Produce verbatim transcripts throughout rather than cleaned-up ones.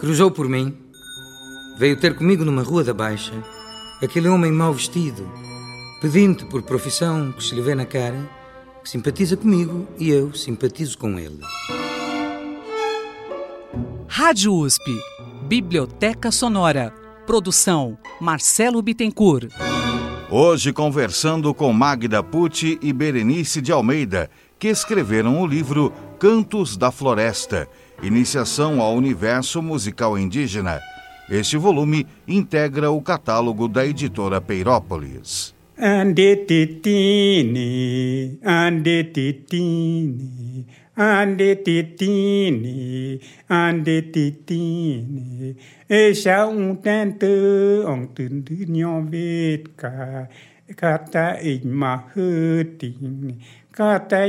cruzou por mim. Veio ter comigo numa rua da Baixa aquele homem mal vestido, pedinte por profissão que se lhe vê na cara, que simpatiza comigo e eu simpatizo com ele. Rádio U S P, Biblioteca Sonora. Produção Marcelo Bittencourt. Hoje conversando com Magda Pucci e Berenice de Almeida, que escreveram o livro Cantos da Floresta, Iniciação ao Universo Musical Indígena. Este volume integra o catálogo da editora Peirópolis. Andetitine, andetitine, andetitine, andetitine. Echa um tanto, um tanto nhovetka, kata imahutine, kata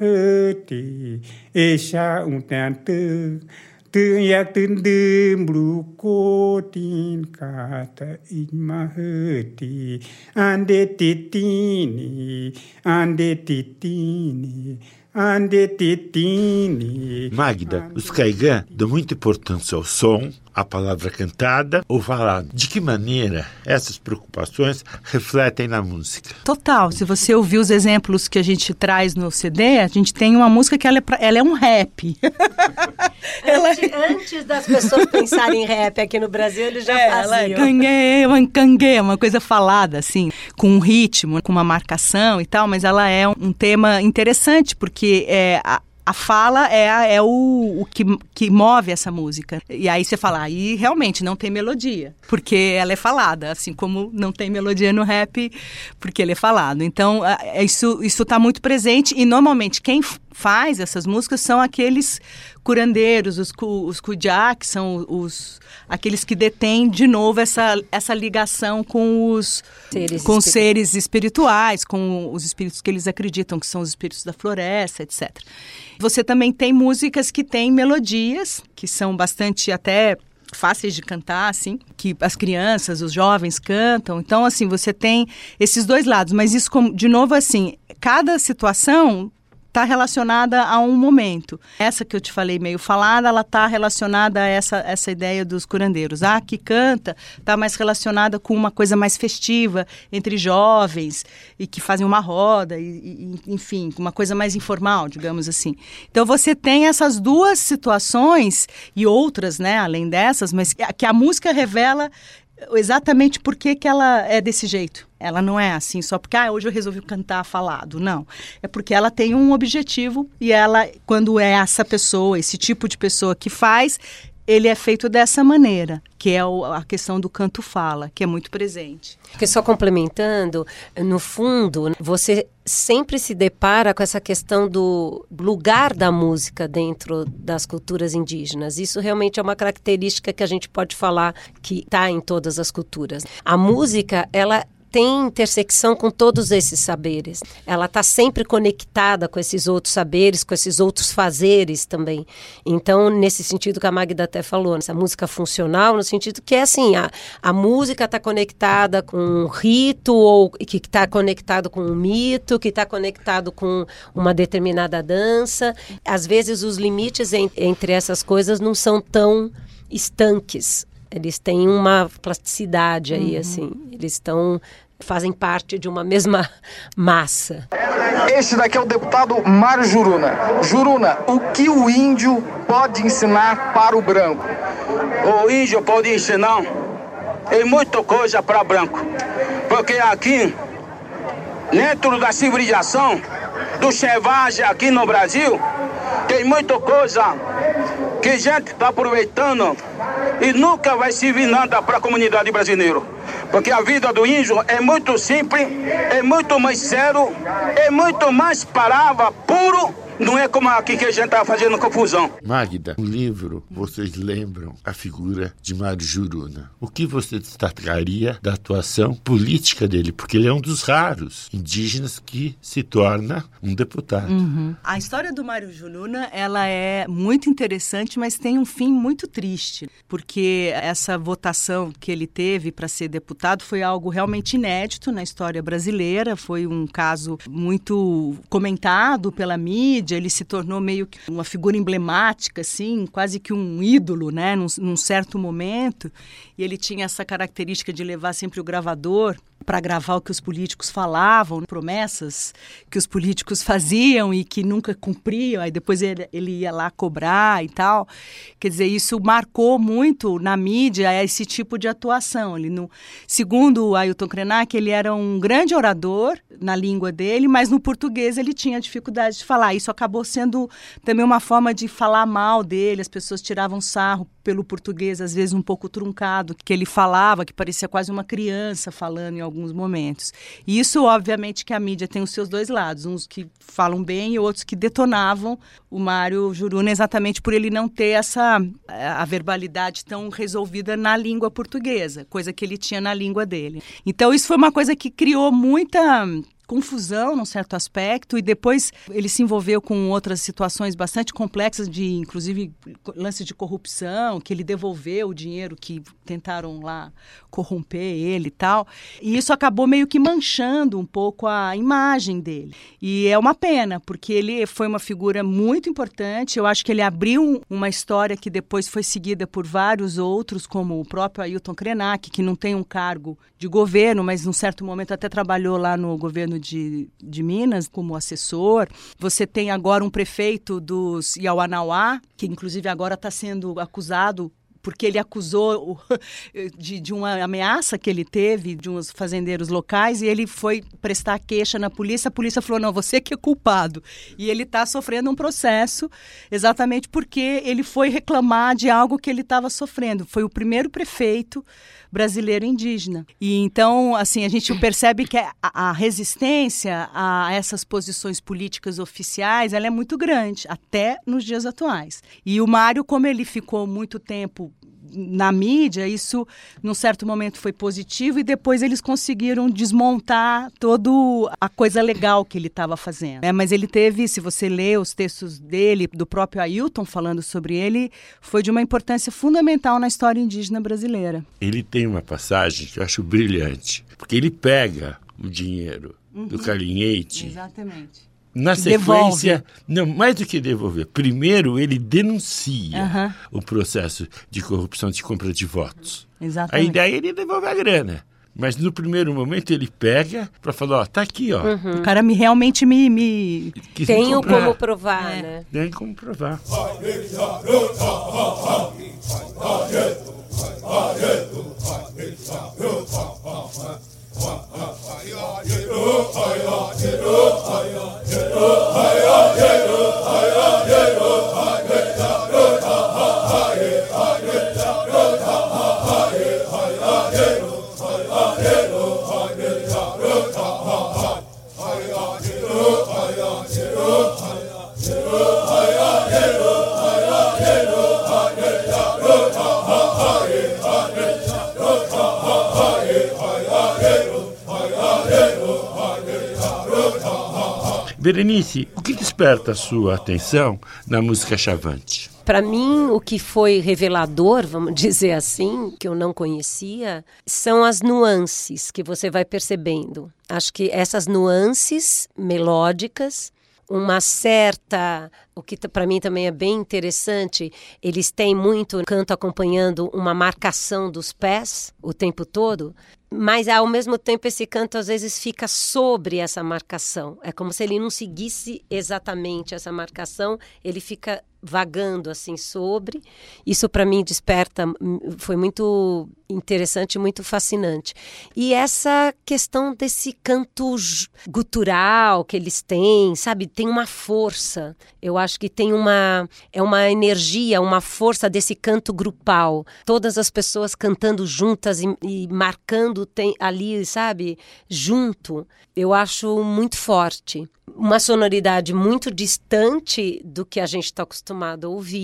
imahuti. Echa um tanto. Từng yak từng đêm blu cô tin kata imaheti ande titini ande titini ande titini. Magda, os Caigã dão muita importância ao som, à palavra cantada ou falada. De que maneira essas preocupações refletem na música? Total. Se você ouvir os exemplos que a gente traz no C D, a gente tem uma música que ela é, pra, ela é um rap. ela... antes, antes das pessoas pensarem em rap aqui no Brasil, eles já é, faziam. Ela cangue, uma cangue, uma coisa falada, assim, com um ritmo, com uma marcação e tal, mas ela é um, um tema interessante, porque é... A, A fala é, é o, o que, que move essa música. E aí você fala, aí realmente não tem melodia, porque ela é falada, assim como não tem melodia no rap, porque ele é falado. Então, isso isso está muito presente e normalmente quem faz essas músicas são aqueles curandeiros, os, os kujá, que são os, aqueles que detêm de novo essa, essa ligação com os seres, com espir... seres espirituais, com os espíritos que eles acreditam que são os espíritos da floresta, etcétera. Você também tem músicas que têm melodias, que são bastante até fáceis de cantar, assim, que as crianças, os jovens cantam. Então, assim, você tem esses dois lados. Mas isso, de novo, assim, cada situação está relacionada a um momento. Essa que eu te falei meio falada, ela está relacionada a essa, essa ideia dos curandeiros. A que canta está mais relacionada com uma coisa mais festiva, entre jovens, e que fazem uma roda, e, e, enfim, uma coisa mais informal, digamos assim. Então você tem essas duas situações, e outras, né, além dessas, mas que a música revela exatamente por que que ela é desse jeito. Ela não é assim só porque ah, hoje eu resolvi cantar falado, não. É porque ela tem um objetivo e ela, quando é essa pessoa, esse tipo de pessoa que faz, ele é feito dessa maneira, que é o, a questão do canto-fala, que é muito presente. Porque só complementando, no fundo, você sempre se depara com essa questão do lugar da música dentro das culturas indígenas. Isso realmente é uma característica que a gente pode falar que está em todas as culturas. A música, ela tem intersecção com todos esses saberes. Ela está sempre conectada com esses outros saberes, com esses outros fazeres também. Então, nesse sentido que a Magda até falou, essa música funcional, no sentido que é assim, a, a música está conectada com um rito, ou que está conectado com um mito, que está conectado com uma determinada dança. Às vezes, os limites en, entre essas coisas não são tão estanques. Eles têm uma plasticidade aí, uhum. assim. Eles estão, fazem parte de uma mesma massa. Este daqui é o deputado Mário Juruna. Juruna, o que o índio pode ensinar para o branco? O índio pode ensinar em muita coisa para branco. Porque aqui, dentro da civilização do selvagem aqui no Brasil, tem muita coisa que a gente está aproveitando e nunca vai servir nada para a comunidade brasileira. Porque a vida do índio é muito simples, é muito mais sério, é muito mais palavra, puro, não é como aqui que a gente está fazendo confusão. Magda, no livro vocês lembram a figura de Mário Juruna. O que você destacaria da atuação política dele? Porque ele é um dos raros indígenas que se torna um deputado. Uhum. A história do Mário Juruna, ela é muito interessante, mas tem um fim muito triste. Porque essa votação que ele teve para ser deputado foi algo realmente inédito na história brasileira. Foi um caso muito comentado pela mídia, mídia, ele se tornou meio que uma figura emblemática, assim, quase que um ídolo, né, num, num certo momento. E ele tinha essa característica de levar sempre o gravador para gravar o que os políticos falavam, promessas que os políticos faziam e que nunca cumpriam, aí depois ele, ele ia lá cobrar e tal. Quer dizer, isso marcou muito na mídia esse tipo de atuação. Ele não, segundo o Ailton Krenak, ele era um grande orador na língua dele, mas no português ele tinha dificuldade de falar. Isso acabou sendo também uma forma de falar mal dele, as pessoas tiravam sarro pelo português, às vezes um pouco truncado, que ele falava, que parecia quase uma criança falando em alguns momentos. E isso, obviamente, que a mídia tem os seus dois lados, uns que falam bem e outros que detonavam o Mário Juruna exatamente por ele não ter essa a verbalidade tão resolvida na língua portuguesa, coisa que ele tinha na língua dele. Então, isso foi uma coisa que criou muita confusão, num certo aspecto, e depois ele se envolveu com outras situações bastante complexas, de inclusive lance de corrupção, que ele devolveu o dinheiro que tentaram lá corromper ele e tal, e isso acabou meio que manchando um pouco a imagem dele. E é uma pena, porque ele foi uma figura muito importante, eu acho que ele abriu uma história que depois foi seguida por vários outros, como o próprio Ailton Krenak, que não tem um cargo de governo, mas num certo momento até trabalhou lá no governo De, de Minas, como assessor. Você tem agora um prefeito dos Iauanauá, que inclusive agora está sendo acusado porque ele acusou de, de uma ameaça que ele teve de uns fazendeiros locais, e ele foi prestar queixa na polícia. A polícia falou, não, você que é culpado. E ele está sofrendo um processo exatamente porque ele foi reclamar de algo que ele estava sofrendo. Foi o primeiro prefeito brasileiro indígena. E então, assim, a gente percebe que a, a resistência a essas posições políticas oficiais, ela é muito grande, até nos dias atuais. E o Mário, como ele ficou muito tempo na mídia, isso num certo momento foi positivo, e depois eles conseguiram desmontar toda a coisa legal que ele estava fazendo. É, mas ele teve, se você lê os textos dele, do próprio Ailton falando sobre ele, foi de uma importância fundamental na história indígena brasileira. Ele tem uma passagem que eu acho brilhante, porque ele pega o dinheiro uhum. do Calinhete. Exatamente. Na sequência, não, mais do que devolver, primeiro ele denuncia uhum. o processo de corrupção de compra de votos. Exatamente. Aí daí ele devolve a grana. Mas no primeiro momento ele pega para falar, ó, tá aqui, ó. Uhum. O cara me, realmente me... me... Tenho como provar, é. né? Tem como provar. Berenice, o que desperta a sua atenção na música Chavante? Para mim, o que foi revelador, vamos dizer assim, que eu não conhecia, são as nuances que você vai percebendo. Acho que essas nuances melódicas, uma certa... O que para mim também é bem interessante, eles têm muito canto acompanhando uma marcação dos pés o tempo todo, mas ao mesmo tempo esse canto às vezes fica sobre essa marcação. É como se ele não seguisse exatamente essa marcação, ele fica vagando assim sobre. Isso para mim desperta, foi muito interessante, muito fascinante. E essa questão desse canto gutural que eles têm, sabe, tem uma força. Eu acho que tem uma, é uma energia, uma força desse canto grupal. Todas as pessoas cantando juntas e, e marcando tem, ali, sabe, junto. Eu acho muito forte. Uma sonoridade muito distante do que a gente está acostumado a ouvir,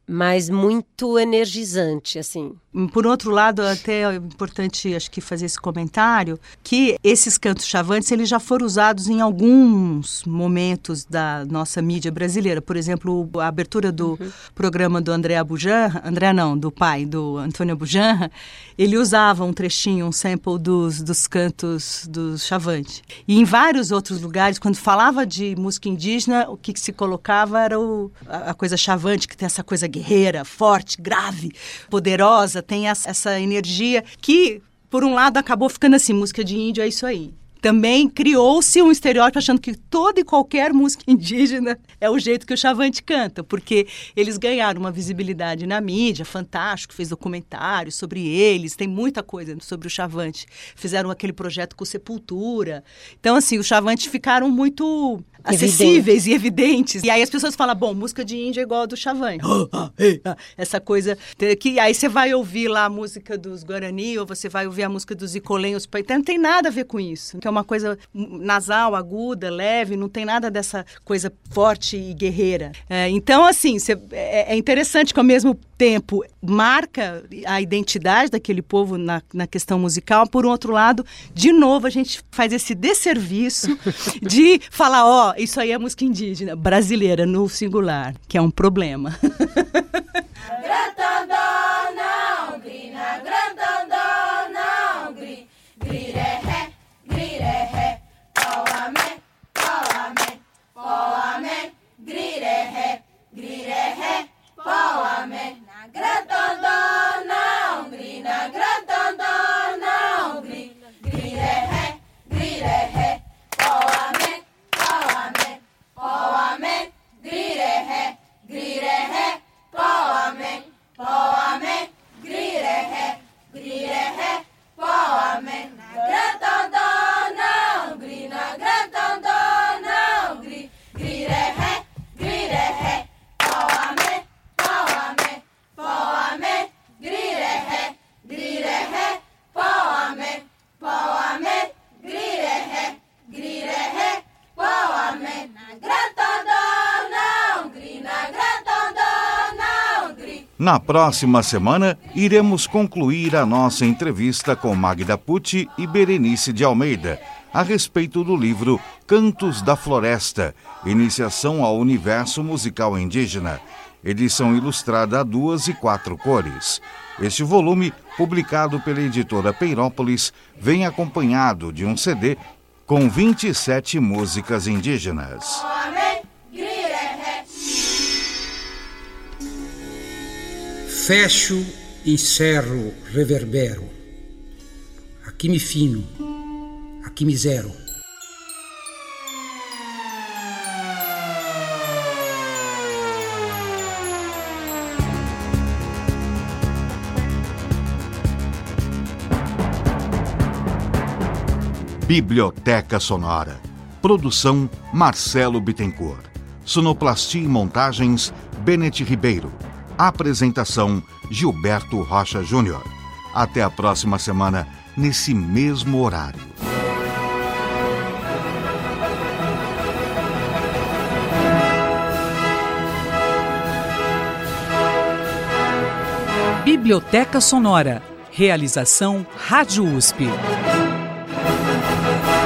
mas muito energizante, assim. Por outro lado, até é importante, acho que, fazer esse comentário, que esses cantos chavantes, eles já foram usados em alguns momentos da nossa mídia brasileira. Por exemplo, a abertura do uhum. programa do André Bujanra, André não, do pai, do Antônio Bujanra, ele usava um trechinho, um sample dos, dos cantos do Chavante. E em vários outros lugares, quando falava de música indígena, o que, que se colocava era o, a, a coisa chavante, que tem essa coisa guerreira, forte, grave, poderosa, tem essa energia que, por um lado, acabou ficando assim, música de índio é isso aí. Também criou-se um estereótipo achando que toda e qualquer música indígena é o jeito que o Chavante canta, porque eles ganharam uma visibilidade na mídia, Fantástico fez documentários sobre eles, tem muita coisa sobre o Chavante. Fizeram aquele projeto com Sepultura. Então, assim, os Chavantes ficaram muito acessíveis Evidente. e evidentes. E aí as pessoas falam, bom, música de índio é igual a do Chavante. Essa coisa que aí você vai ouvir lá a música dos Guarani ou você vai ouvir a música dos Icolém, os Paitã, não tem nada a ver com isso. Que é uma coisa nasal, aguda, leve, não tem nada dessa coisa forte e guerreira. É, então, assim, cê, é, é interessante que ao mesmo tempo marca a identidade daquele povo na, na questão musical. Por um outro lado, de novo, a gente faz esse desserviço de falar, ó, oh, isso aí é música indígena, brasileira, no singular, que é um problema. Na próxima semana, iremos concluir a nossa entrevista com Magda Pucci e Berenice de Almeida a respeito do livro Cantos da Floresta, Iniciação ao Universo Musical Indígena, edição ilustrada a duas e quatro cores. Este volume, publicado pela editora Peirópolis, vem acompanhado de um C D com vinte e sete músicas indígenas. Fecho, encerro, reverbero. Aqui me fino, aqui me zero. Biblioteca Sonora. Produção Marcelo Bittencourt. Sonoplastia e montagens Bennett Ribeiro. Apresentação Gilberto Rocha Júnior. Até a próxima semana, nesse mesmo horário. Biblioteca Sonora. Realização Rádio U S P.